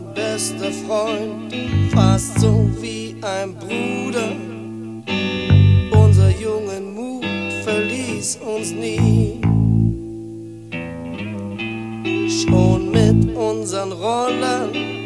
bester Freund, fast so wie ein Bruder. Unser jungen Mut verließ uns nie. Schon mit unseren Rollern